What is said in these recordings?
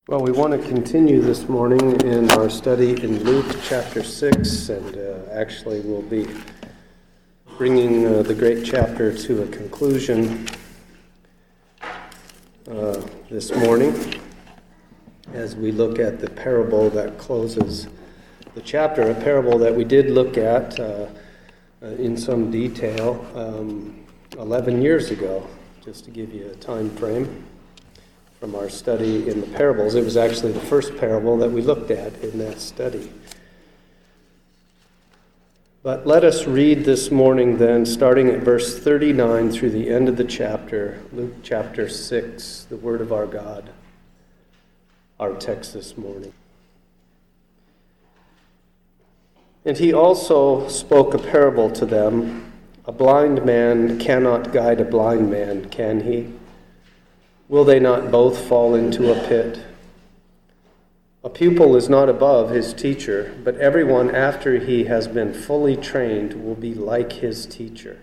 Well, we want to continue this morning in our study in Luke chapter 6, and actually we'll be bringing the great chapter to a conclusion this morning as we look at the parable that closes the chapter, a parable that we did look at in some detail 11 years ago, just to give you a time frame. From our study in the parables. It was actually the first parable that we looked at in that study. But let us read this morning then, starting at verse 39 through the end of the chapter, Luke chapter 6, the Word of our God, our text this morning. And he also spoke a parable to them. A blind man cannot guide a blind man, can he? Will they not both fall into a pit? A pupil is not above his teacher, but everyone after he has been fully trained will be like his teacher.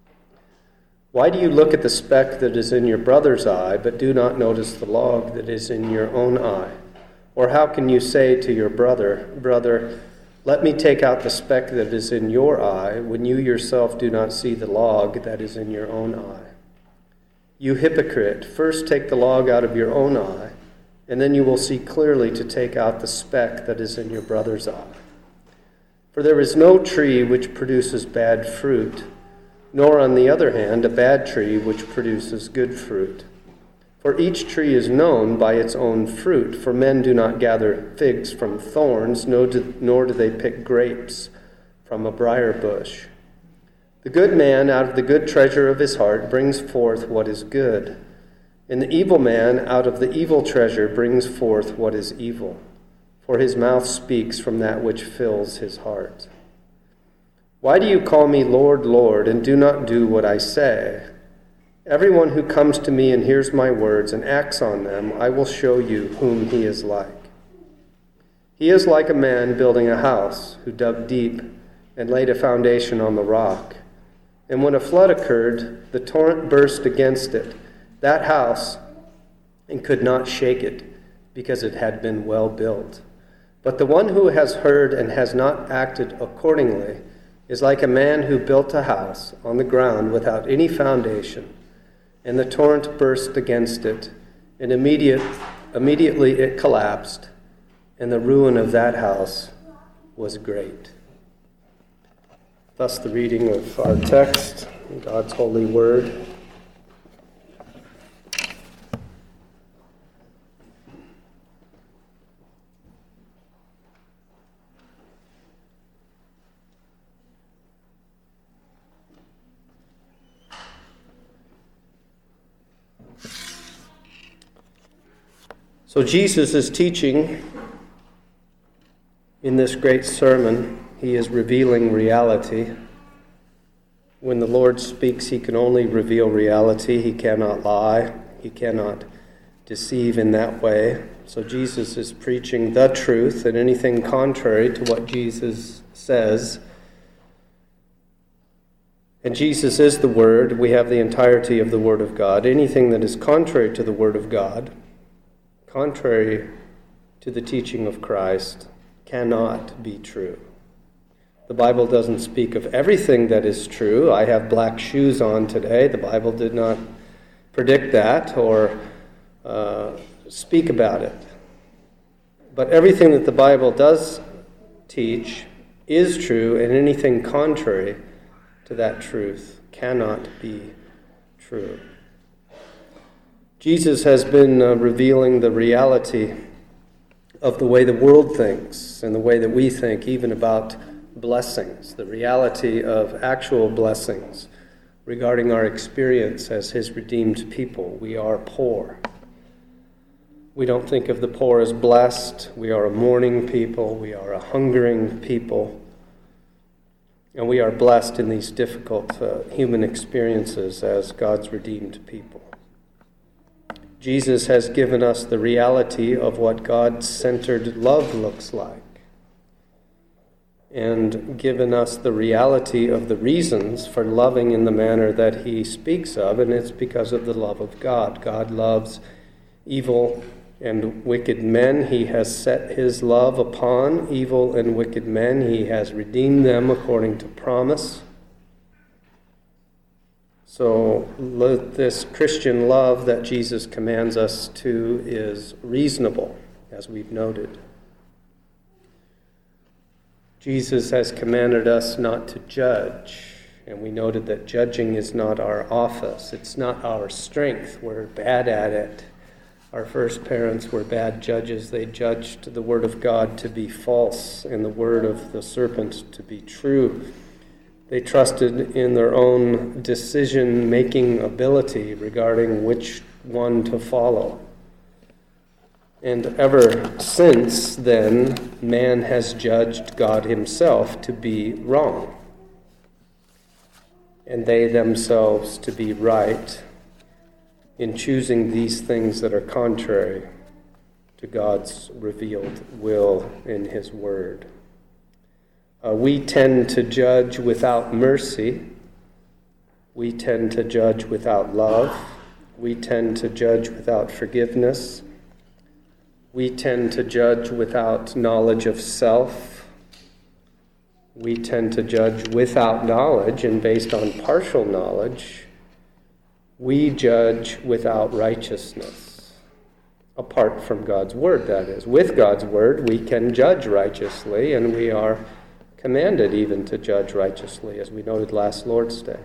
Why do you look at the speck that is in your brother's eye, but do not notice the log that is in your own eye? Or how can you say to your brother, "Brother, let me take out the speck that is in your eye," when you yourself do not see the log that is in your own eye? You hypocrite, first take the log out of your own eye, and then you will see clearly to take out the speck that is in your brother's eye. For there is no tree which produces bad fruit, nor on the other hand a bad tree which produces good fruit. For each tree is known by its own fruit, for men do not gather figs from thorns, nor do they pick grapes from a briar bush. The good man out of the good treasure of his heart brings forth what is good, and the evil man out of the evil treasure brings forth what is evil, for his mouth speaks from that which fills his heart. Why do you call me Lord, Lord, and do not do what I say? Everyone who comes to me and hears my words and acts on them, I will show you whom he is like. He is like a man building a house who dug deep and laid a foundation on the rock. And when a flood occurred, the torrent burst against it, that house, and could not shake it, because it had been well built. But the one who has heard and has not acted accordingly is like a man who built a house on the ground without any foundation, and the torrent burst against it, and immediately it collapsed, and the ruin of that house was great. Thus the reading of our text, God's holy word. So Jesus is teaching in this great sermon. He is revealing reality. When the Lord speaks, he can only reveal reality. He cannot lie. He cannot deceive in that way. So Jesus is preaching the truth, and anything contrary to what Jesus says. And Jesus is the Word. We have the entirety of the Word of God. Anything that is contrary to the Word of God, contrary to the teaching of Christ, cannot be true. The Bible doesn't speak of everything that is true. I have black shoes on today. The Bible did not predict that or speak about it. But everything that the Bible does teach is true, and anything contrary to that truth cannot be true. Jesus has been revealing the reality of the way the world thinks and the way that we think, even about blessings, the reality of actual blessings regarding our experience as his redeemed people. We are poor. We don't think of the poor as blessed. We are a mourning people. We are a hungering people. And we are blessed in these difficult human experiences as God's redeemed people. Jesus has given us the reality of what God-centered love looks like, and given us the reality of the reasons for loving in the manner that he speaks of, and it's because of the love of God. God loves evil and wicked men he has set his love upon. Evil and wicked men he has redeemed them according to promise. So this Christian love that Jesus commands us to is reasonable, as we've noted. Jesus has commanded us not to judge, and we noted that judging is not our office. It's not our strength. We're bad at it. Our first parents were bad judges. They judged the word of God to be false and the word of the serpent to be true. They trusted in their own decision-making ability regarding which one to follow. And ever since then, man has judged God himself to be wrong, and they themselves to be right in choosing these things that are contrary to God's revealed will in his word. We tend to judge without mercy. We tend to judge without love. We tend to judge without forgiveness. We tend to judge without knowledge of self. We tend to judge without knowledge, and based on partial knowledge, we judge without righteousness. Apart from God's word, that is. With God's word, we can judge righteously, and we are commanded even to judge righteously, as we noted last Lord's Day.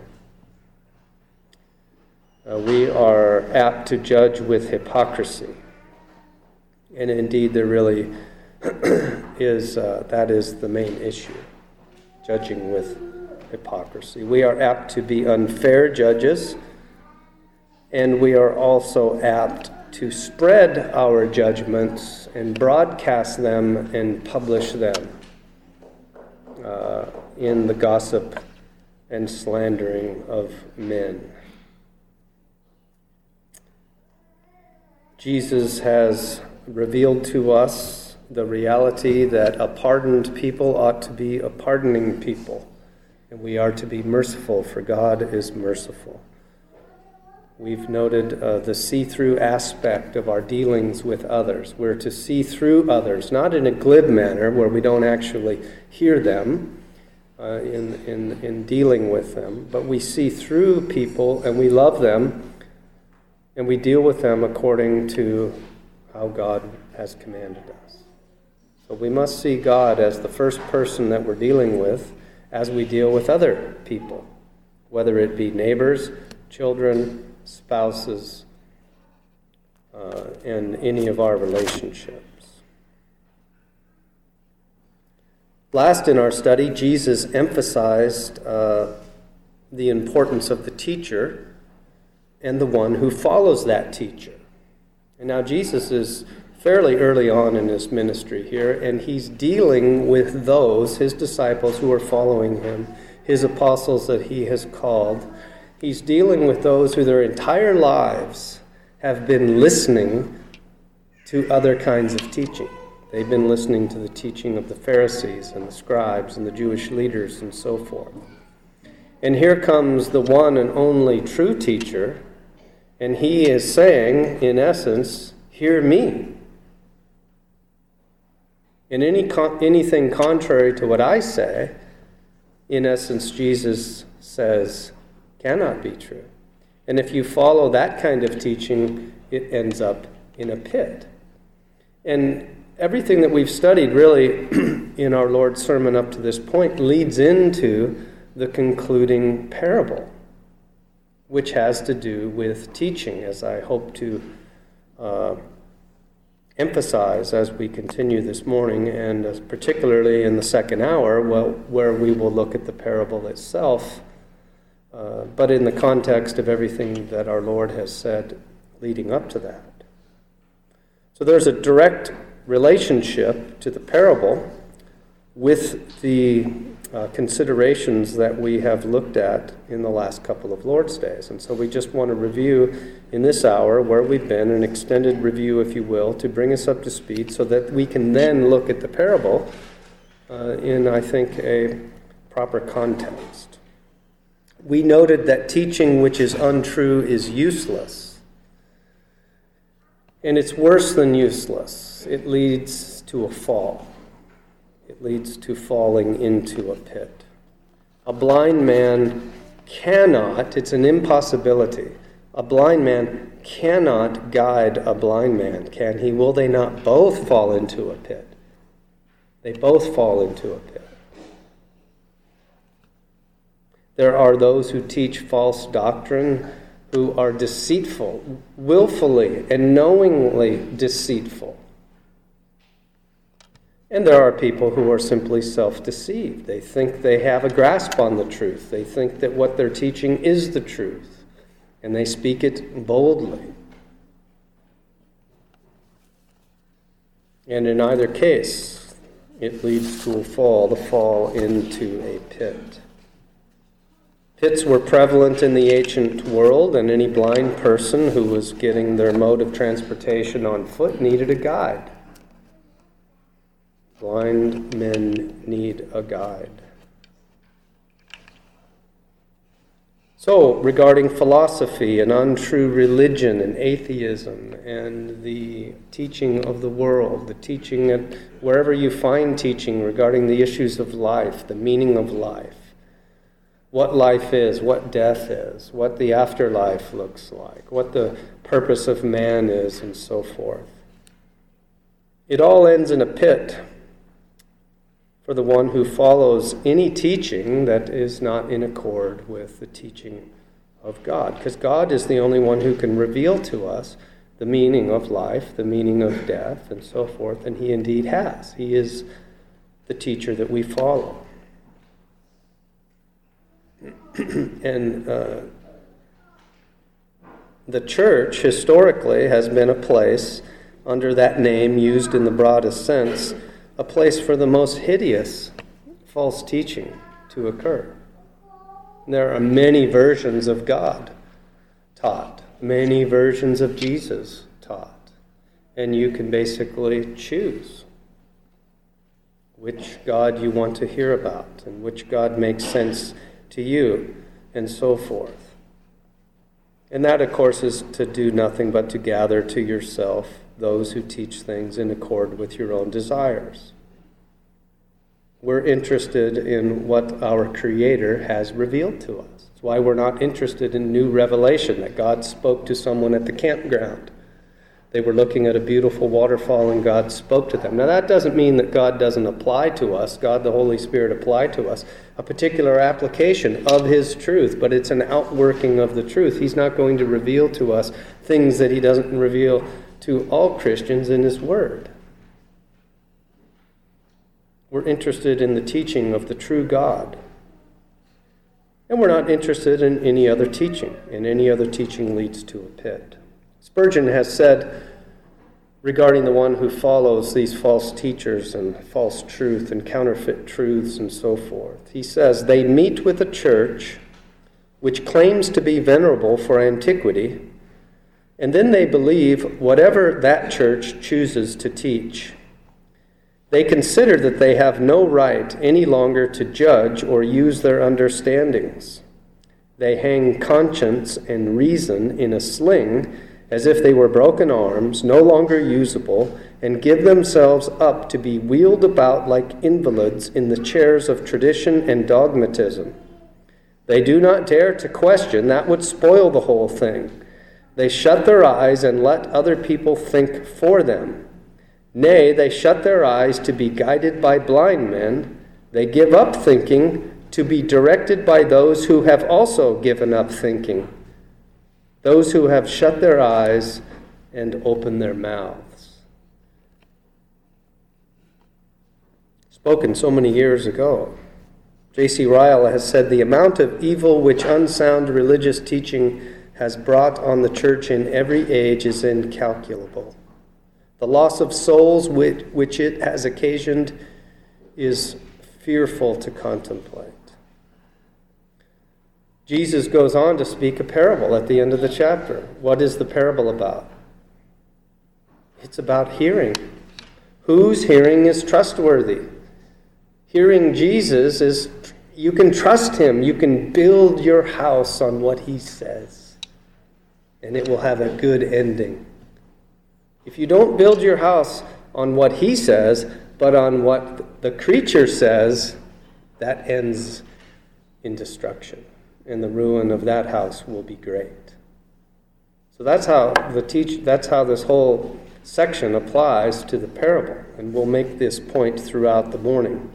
We are apt to judge with hypocrisy. And indeed, there really is, that is the main issue, judging with hypocrisy. We are apt to be unfair judges, and we are also apt to spread our judgments and broadcast them and publish them in the gossip and slandering of men. Jesus has revealed to us the reality that a pardoned people ought to be a pardoning people, and we are to be merciful, for God is merciful. We've noted the see-through aspect of our dealings with others. We're to see through others, not in a glib manner where we don't actually hear them in dealing with them, but we see through people and we love them and we deal with them according to how God has commanded us. So we must see God as the first person that we're dealing with as we deal with other people, whether it be neighbors, children, spouses, and any of our relationships. Last in our study, Jesus emphasized the importance of the teacher and the one who follows that teacher. And now Jesus is fairly early on in his ministry here, and he's dealing with those, his disciples who are following him, his apostles that he has called. He's dealing with those who their entire lives have been listening to other kinds of teaching. They've been listening to the teaching of the Pharisees and the scribes and the Jewish leaders and so forth. And here comes the one and only true teacher, and he is saying, in essence, hear me. And anything contrary to what I say, in essence, Jesus says, cannot be true. And if you follow that kind of teaching, it ends up in a pit. And everything that we've studied really in our Lord's sermon up to this point leads into the concluding parable, which has to do with teaching, as I hope to emphasize as we continue this morning, and particularly in the second hour, where we will look at the parable itself, but in the context of everything that our Lord has said leading up to that. So there's a direct relationship to the parable with the considerations that we have looked at in the last couple of Lord's Days. And so we just want to review in this hour where we've been, an extended review, if you will, to bring us up to speed so that we can then look at the parable in, I think, a proper context. We noted that teaching which is untrue is useless. And it's worse than useless. It leads to a fall. It leads to falling into a pit. A blind man cannot, it's an impossibility. A blind man cannot guide a blind man, can he? Will they not both fall into a pit? They both fall into a pit. There are those who teach false doctrine who are deceitful, willfully and knowingly deceitful. And there are people who are simply self-deceived. They think they have a grasp on the truth. They think that what they're teaching is the truth, and they speak it boldly. And in either case, it leads to a fall, the fall into a pit. Pits were prevalent in the ancient world, and any blind person who was getting their mode of transportation on foot needed a guide. Blind men need a guide. So, regarding philosophy and untrue religion and atheism and the teaching of the world, the teaching at wherever you find teaching regarding the issues of life, the meaning of life, what life is, what death is, what the afterlife looks like, what the purpose of man is, and so forth. It all ends in a pit for the one who follows any teaching that is not in accord with the teaching of God. Because God is the only one who can reveal to us the meaning of life, the meaning of death, and so forth, and he indeed has. He is the teacher that we follow. And the church, historically, has been a place, under that name used in the broadest sense, a place for the most hideous false teaching to occur. There are many versions of God taught, many versions of Jesus taught, and you can basically choose which God you want to hear about and which God makes sense to you, and so forth. And that, of course, is to do nothing but to gather to yourself those who teach things in accord with your own desires. We're interested in what our Creator has revealed to us. That's why we're not interested in new revelation that God spoke to someone at the campground. They were looking at a beautiful waterfall and God spoke to them. Now that doesn't mean that God doesn't apply to us, God the Holy Spirit applied to us a particular application of His truth, but it's an outworking of the truth. He's not going to reveal to us things that He doesn't reveal to all Christians in His Word. We're interested in the teaching of the true God. And we're not interested in any other teaching, and any other teaching leads to a pit. Spurgeon has said regarding the one who follows these false teachers and false truth and counterfeit truths and so forth. He says, they meet with a church which claims to be venerable for antiquity, and then they believe whatever that church chooses to teach. They consider that they have no right any longer to judge or use their understandings. They hang conscience and reason in a sling as if they were broken arms, no longer usable, and give themselves up to be wheeled about like invalids in the chairs of tradition and dogmatism. They do not dare to question, that would spoil the whole thing. They shut their eyes and let other people think for them. Nay, they shut their eyes to be guided by blind men. They give up thinking to be directed by those who have also given up thinking, those who have shut their eyes and opened their mouths. Spoken so many years ago. J.C. Ryle has said, the amount of evil which unsound religious teaching has brought on the church in every age is incalculable. The loss of souls which it has occasioned is fearful to contemplate. Jesus goes on to speak a parable at the end of the chapter. What is the parable about? It's about hearing. Whose hearing is trustworthy? Hearing Jesus is, you can trust Him. You can build your house on what He says, and it will have a good ending. If you don't build your house on what he says, but on what the creature says, that ends in destruction. And the ruin of that house will be great. So that's how this whole section applies to the parable. And we'll make this point throughout the morning.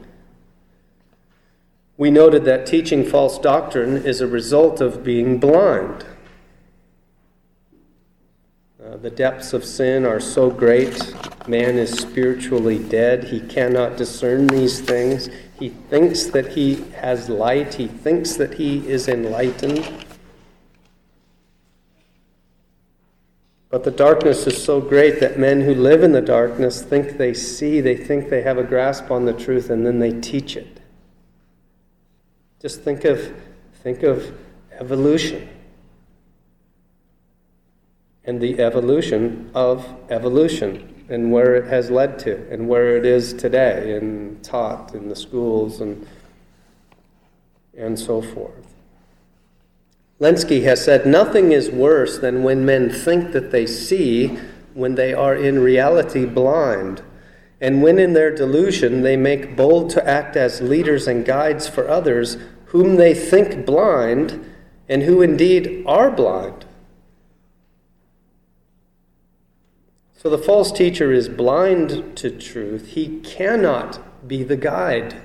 We noted that teaching false doctrine is a result of being blind. The depths of sin are so great. Man is spiritually dead. He cannot discern these things. He thinks that he has light. He thinks that he is enlightened. But the darkness is so great that men who live in the darkness think they see, they think they have a grasp on the truth, and then they teach it. Just think of evolution. And the evolution of evolution, and where it has led to, and where it is today, and taught in the schools, and so forth. Lenski has said, nothing is worse than when men think that they see when they are in reality blind, and when in their delusion they make bold to act as leaders and guides for others whom they think blind, and who indeed are blind. So the false teacher is blind to truth. He cannot be the guide.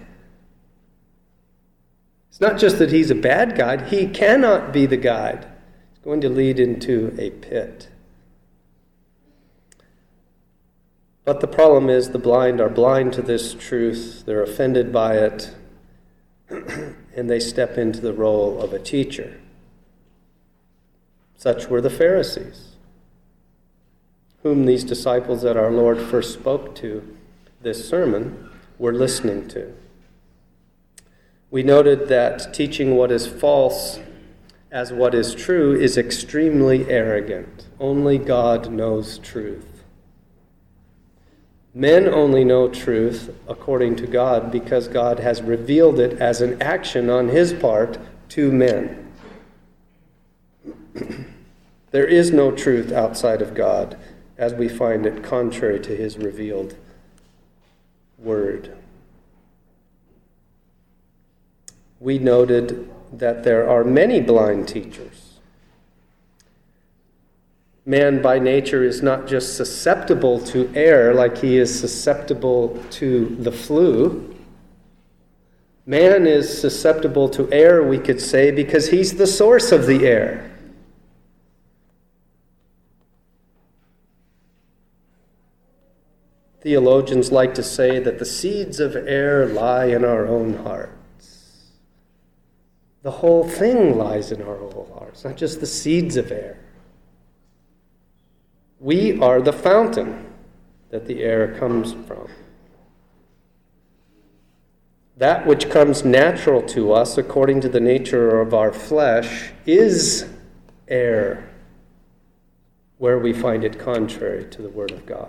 It's not just that he's a bad guide. He cannot be the guide. It's going to lead into a pit. But the problem is the blind are blind to this truth. They're offended by it. And they step into the role of a teacher. Such were the Pharisees, whom these disciples that our Lord first spoke to this sermon were listening to. We noted that teaching what is false as what is true is extremely arrogant. Only God knows truth. Men only know truth according to God because God has revealed it as an action on his part to men. There is no truth outside of God, as we find it contrary to his revealed word. We noted that there are many blind teachers. Man by nature is not just susceptible to error like he is susceptible to the flu. Man is susceptible to error, we could say, because he's the source of the error. Theologians like to say that the seeds of error lie in our own hearts. The whole thing lies in our own hearts, not just the seeds of error. We are the fountain that the error comes from. That which comes natural to us according to the nature of our flesh is error, where we find it contrary to the Word of God.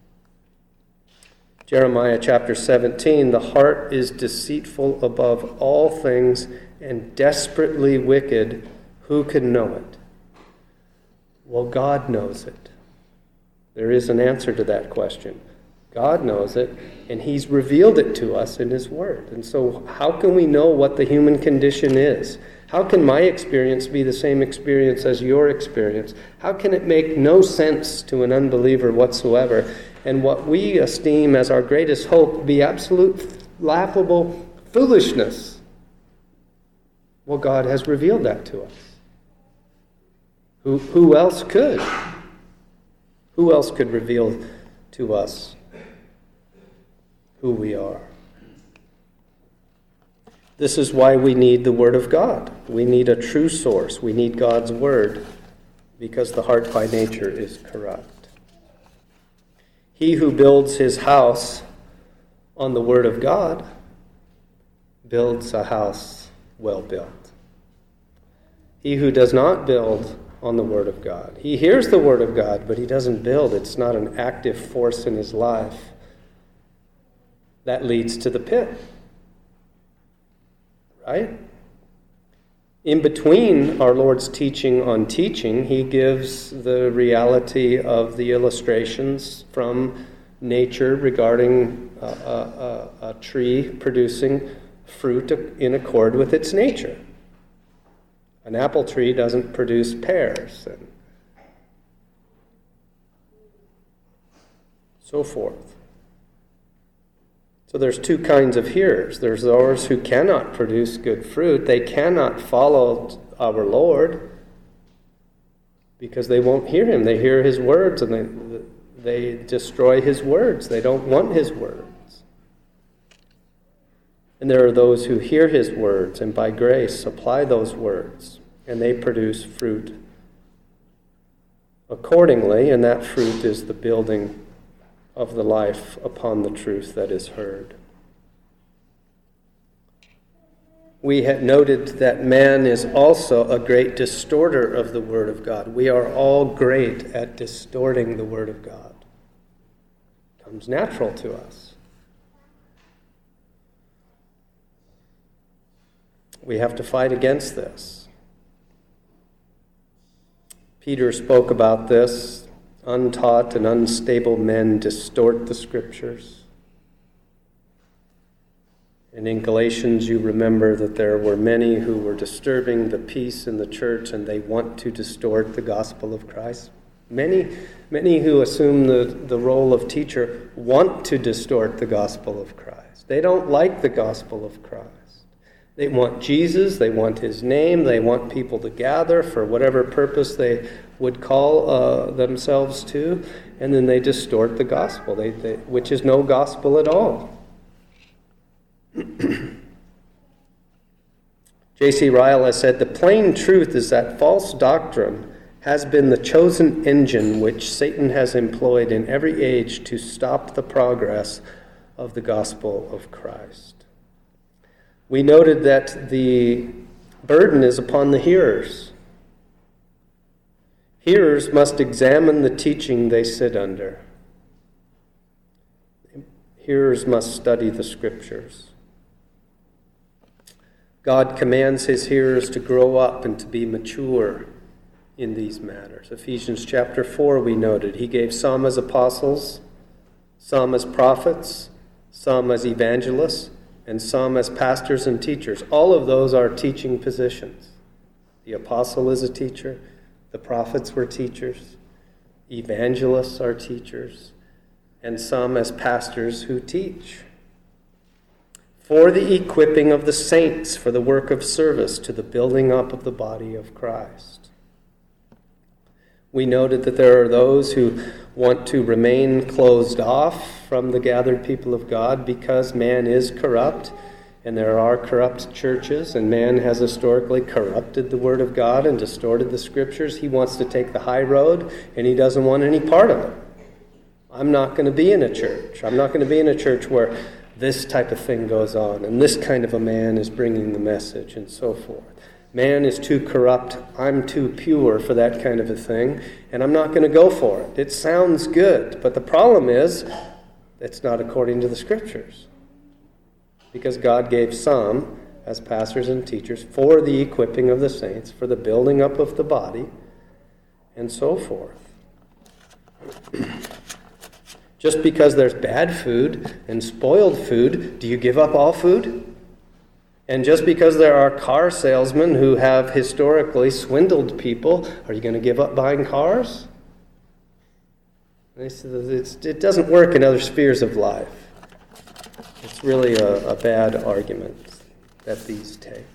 Jeremiah chapter 17, the heart is deceitful above all things and desperately wicked. Who can know it? Well, God knows it. There is an answer to that question. God knows it, and he's revealed it to us in his word. And so how can we know what the human condition is? How can my experience be the same experience as your experience? How can it make no sense to an unbeliever whatsoever, and what we esteem as our greatest hope be absolute laughable foolishness? Well, God has revealed that to us. Who else could? Who else could reveal to us who we are? This is why we need the Word of God. We need a true source. We need God's Word, because the heart by nature is corrupt. He who builds his house on the Word of God builds a house well built. He who does not build on the Word of God, he hears the Word of God, but he doesn't build. It's not an active force in his life. That leads to the pit. Right? In between our Lord's teaching on teaching, he gives the reality of the illustrations from nature regarding a tree producing fruit in accord with its nature. An apple tree doesn't produce pears, and so forth. So there's two kinds of hearers. There's those who cannot produce good fruit. They cannot follow our Lord because they won't hear him. They hear his words and they destroy his words. They don't want his words. And there are those who hear his words and by grace apply those words, and they produce fruit accordingly, and that fruit is the building of the life upon the truth that is heard. We had noted that man is also a great distorter of the Word of God. We are all great at distorting the Word of God. It comes natural to us. We have to fight against this. Peter spoke about this. Untaught and unstable men distort the Scriptures. And in Galatians, you remember that there were many who were disturbing the peace in the church, and they want to distort the gospel of Christ. Many who assume the role of teacher want to distort the gospel of Christ. They don't like the gospel of Christ. They want Jesus, they want his name, they want people to gather for whatever purpose they would call themselves to, and then they distort the gospel, which is no gospel at all. J.C. Ryle has said, "The plain truth is that false doctrine has been the chosen engine which Satan has employed in every age to stop the progress of the gospel of Christ." We noted that the burden is upon the hearers. Hearers must examine the teaching they sit under. Hearers must study the Scriptures. God commands his hearers to grow up and to be mature in these matters. Ephesians chapter 4, we noted, he gave some as apostles, some as prophets, some as evangelists, and some as pastors and teachers. All of those are teaching positions. The apostle is a teacher. The prophets were teachers. Evangelists are teachers. And some as pastors who teach. For the equipping of the saints for the work of service to the building up of the body of Christ. We noted that there are those who want to remain closed off from the gathered people of God because man is corrupt, and there are corrupt churches, and man has historically corrupted the Word of God and distorted the Scriptures. He wants to take the high road, and he doesn't want any part of it. I'm not going to be in a church. I'm not going to be in a church where this type of thing goes on, and this kind of a man is bringing the message, and so forth. Man is too corrupt. I'm too pure for that kind of a thing, and I'm not going to go for it. It sounds good, but the problem is it's not according to the Scriptures. Because God gave some as pastors and teachers for the equipping of the saints, for the building up of the body, and so forth. Just because there's bad food and spoiled food, do you give up all food? And just because there are car salesmen who have historically swindled people, are you going to give up buying cars? It doesn't work in other spheres of life. It's really a bad argument that these take.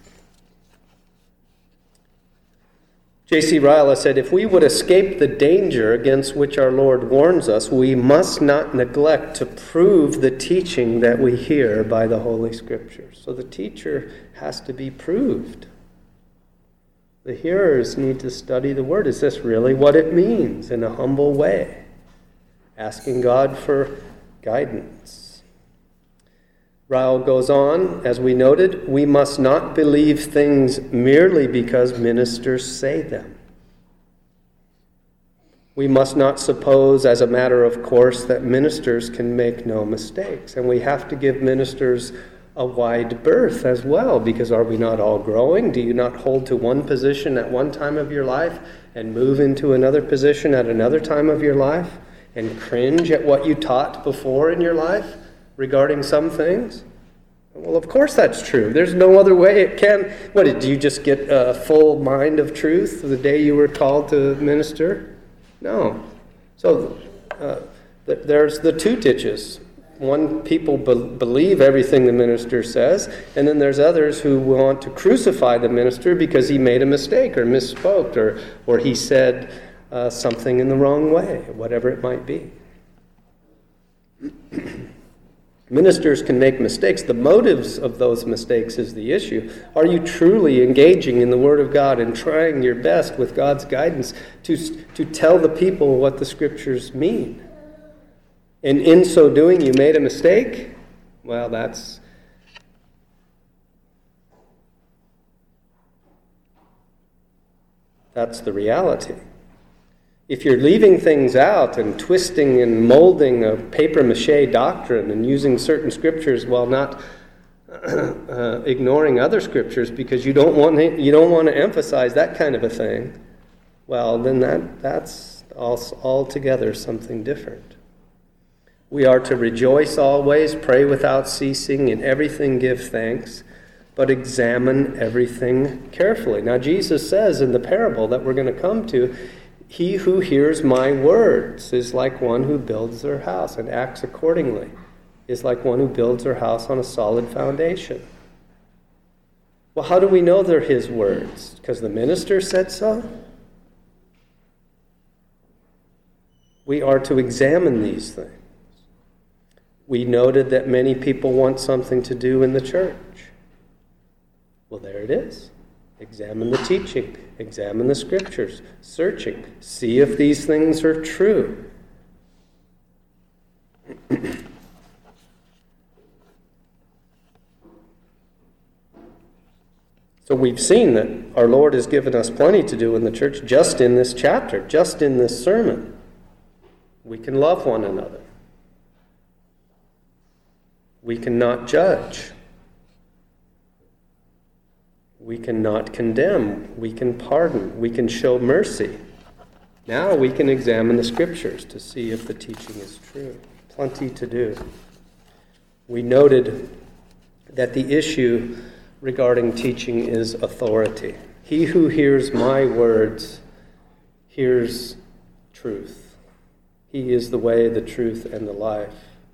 J.C. Ryle said, if we would escape the danger against which our Lord warns us, we must not neglect to prove the teaching that we hear by the Holy Scriptures. So the teacher has to be proved. The hearers need to study the Word. Is this really what it means in a humble way? Asking God for guidance. Ryle goes on, as we noted, we must not believe things merely because ministers say them. We must not suppose as a matter of course that ministers can make no mistakes. And we have to give ministers a wide berth as well, because are we not all growing? Do you not hold to one position at one time of your life and move into another position at another time of your life and cringe at what you taught before in your life regarding some things? Well, of course that's true. There's no other way it can. What, did you just get a full mind of truth the day you were called to minister? No. So there's the two ditches. One, people believe everything the minister says, and then there's others who want to crucify the minister because he made a mistake or misspoke or he said something in the wrong way, whatever it might be. Ministers can make mistakes. The motives of those mistakes is the issue. Are you truly engaging in the Word of God and trying your best with God's guidance to tell the people what the Scriptures mean? And in so doing, you made a mistake? Well, that's the reality. If you're leaving things out and twisting and molding a papier-mâché doctrine and using certain scriptures while not ignoring other scriptures because you don't want to emphasize that kind of a thing, well, then that's altogether something different. We are to rejoice always, pray without ceasing, in everything give thanks, but examine everything carefully. Now, Jesus says in the parable that we're going to come to, he who hears my words is like one who builds their house and acts accordingly, is like one who builds their house on a solid foundation. Well, how do we know they're his words? Because the minister said so? We are to examine these things. We noted that many people want something to do in the church. Well, there it is. Examine the teaching. Examine the scriptures. Searching. See if these things are true. So we've seen that our Lord has given us plenty to do in the church just in this chapter, just in this sermon. We can love one another. We cannot judge. We cannot condemn. We can pardon. We can show mercy. Now we can examine the scriptures to see if the teaching is true. Plenty to do. We noted that the issue regarding teaching is authority. He who hears my words hears truth. He is the way, the truth, and the life.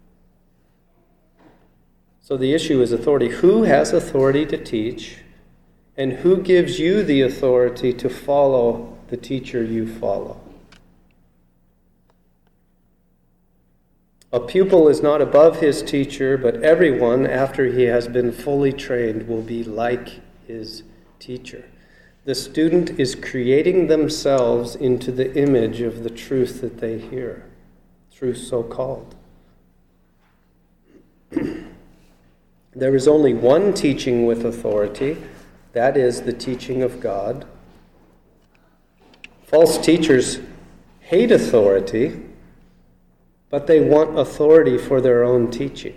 So the issue is authority. Who has authority to teach, and who gives you the authority to follow the teacher you follow? A pupil is not above his teacher, but everyone, after he has been fully trained, will be like his teacher. The student is creating themselves into the image of the truth that they hear, truth so called. There is only one teaching with authority, that is the teaching of God. False teachers hate authority, but they want authority for their own teaching.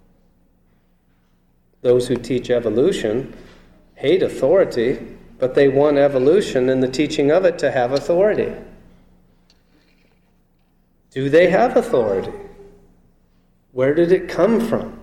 Those who teach evolution hate authority, but they want evolution and the teaching of it to have authority. Do they have authority? Where did it come from?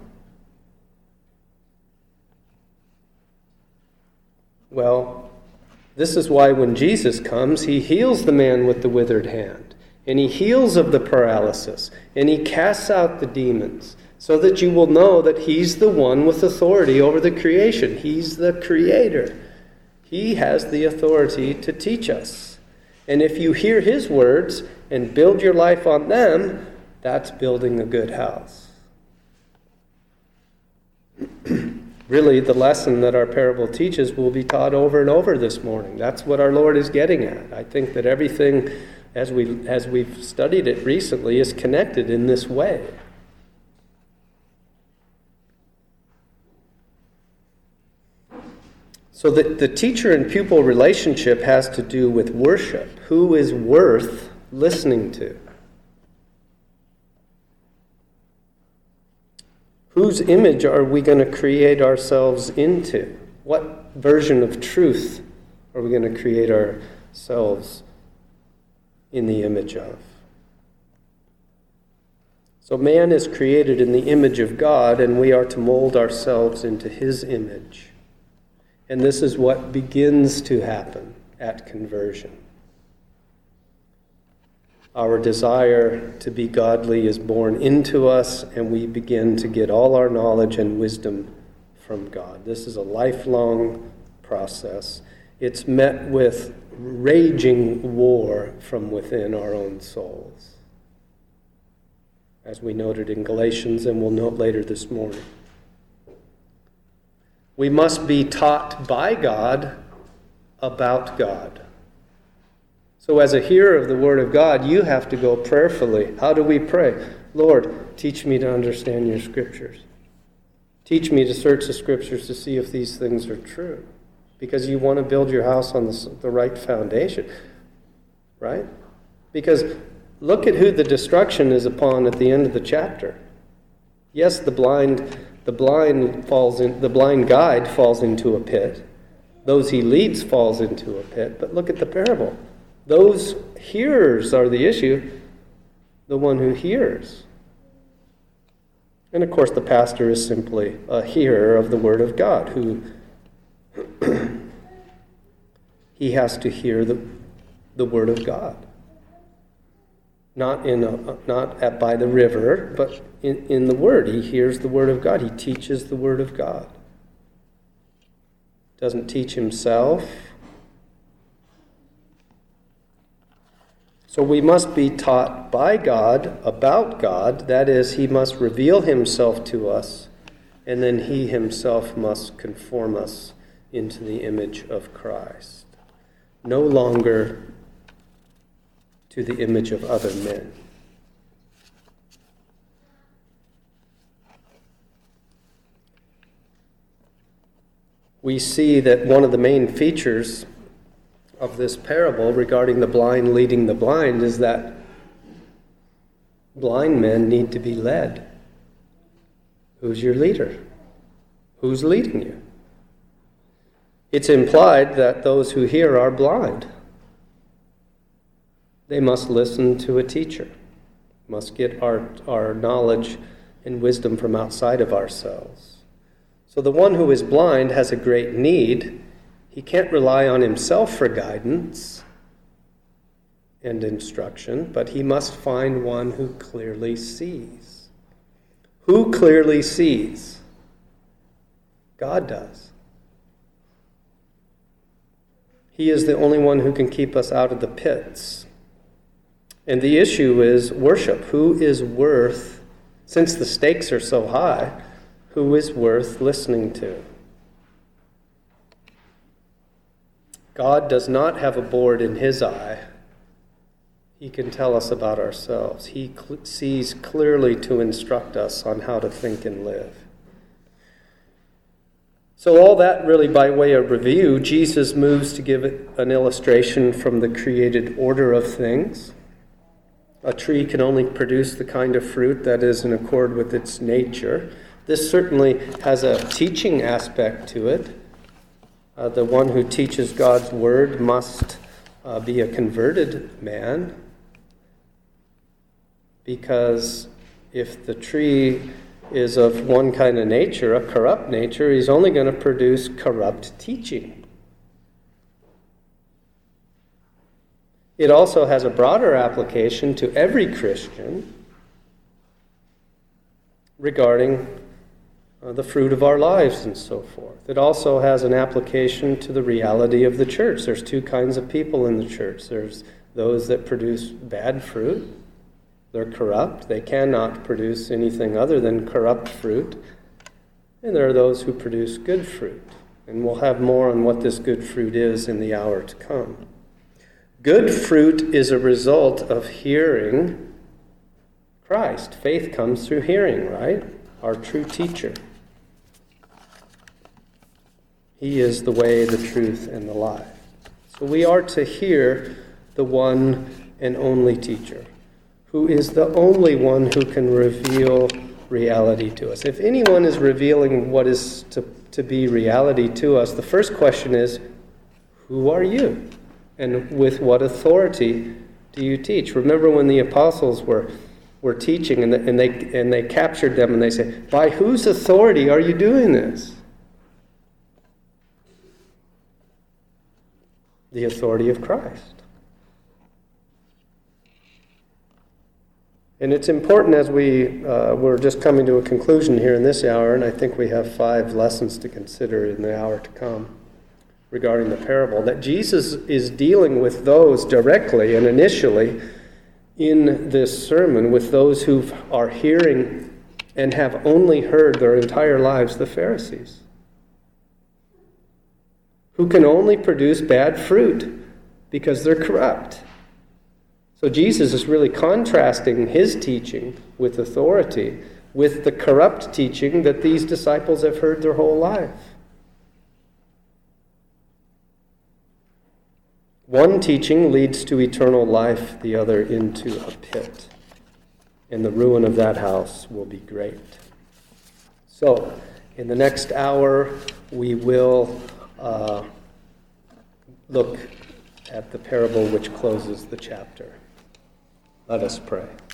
Well, this is why when Jesus comes, he heals the man with the withered hand, and he heals of the paralysis, and he casts out the demons, so that you will know that he's the one with authority over the creation. He's the creator. He has the authority to teach us. And if you hear his words and build your life on them, that's building a good house. Really, the lesson that our parable teaches will be taught over and over this morning. That's what our Lord is getting at. I think that everything, as we've studied it recently, is connected in this way. So the teacher and pupil relationship has to do with worship. Who is worth listening to? Whose image are we going to create ourselves into? What version of truth are we going to create ourselves in the image of? So man is created in the image of God, and we are to mold ourselves into his image. And this is what begins to happen at conversion. Our desire to be godly is born into us, and we begin to get all our knowledge and wisdom from God. This is a lifelong process. It's met with raging war from within our own souls, as we noted in Galatians and we'll note later this morning. We must be taught by God about God. So as a hearer of the Word of God, you have to go prayerfully. How do we pray? Lord, teach me to understand your Scriptures. Teach me to search the Scriptures to see if these things are true. Because you want to build your house on the right foundation, right? Because look at who the destruction is upon at the end of the chapter. Yes, the blind guide falls into a pit. Those he leads falls into a pit. But look at the parable. Those hearers are the issue, the one who hears. And of course, the pastor is simply a hearer of the Word of God, who he has to hear the Word of God. Not by the river, but in the Word. He hears the Word of God. He teaches the Word of God. Doesn't teach himself. So we must be taught by God about God. That is, he must reveal himself to us, and then he himself must conform us into the image of Christ. No longer to the image of other men. We see that one of the main features of this parable regarding the blind leading the blind is that blind men need to be led. Who's your leader? Who's leading you? It's implied that those who hear are blind. They must listen to a teacher, must get our knowledge and wisdom from outside of ourselves. So the one who is blind has a great need. He can't rely on himself for guidance and instruction, but he must find one who clearly sees. Who clearly sees? God does. He is the only one who can keep us out of the pits. And the issue is worship. Who is worth, since the stakes are so high, who is worth listening to? God does not have a board in his eye. He can tell us about ourselves. He sees clearly to instruct us on how to think and live. So all that really by way of review, Jesus moves to give an illustration from the created order of things. A tree can only produce the kind of fruit that is in accord with its nature. This certainly has a teaching aspect to it. The one who teaches God's word must be a converted man, because if the tree is of one kind of nature, a corrupt nature, he's only going to produce corrupt teaching. It also has a broader application to every Christian regarding the fruit of our lives and so forth. It also has an application to the reality of the church. There's two kinds of people in the church. There's those that produce bad fruit. They're corrupt. They cannot produce anything other than corrupt fruit. And there are those who produce good fruit. And we'll have more on what this good fruit is in the hour to come. Good fruit is a result of hearing Christ. Faith comes through hearing, right? Our true teacher. He is the way, the truth, and the life. So we are to hear the one and only teacher, who is the only one who can reveal reality to us. If anyone is revealing what is to be reality to us, the first question is, who are you? And with what authority do you teach? Remember when the apostles were teaching and they captured them and they say, by whose authority are you doing this? The authority of Christ. And it's important as we're just coming to a conclusion here in this hour, and I think we have 5 lessons to consider in the hour to come regarding the parable, that Jesus is dealing with those directly and initially in this sermon, with those who are hearing and have only heard their entire lives, the Pharisees, who can only produce bad fruit because they're corrupt. So Jesus is really contrasting his teaching with authority with the corrupt teaching that these disciples have heard their whole life. One teaching leads to eternal life, the other into a pit. And the ruin of that house will be great. So, in the next hour, we will look at the parable which closes the chapter. Let us pray.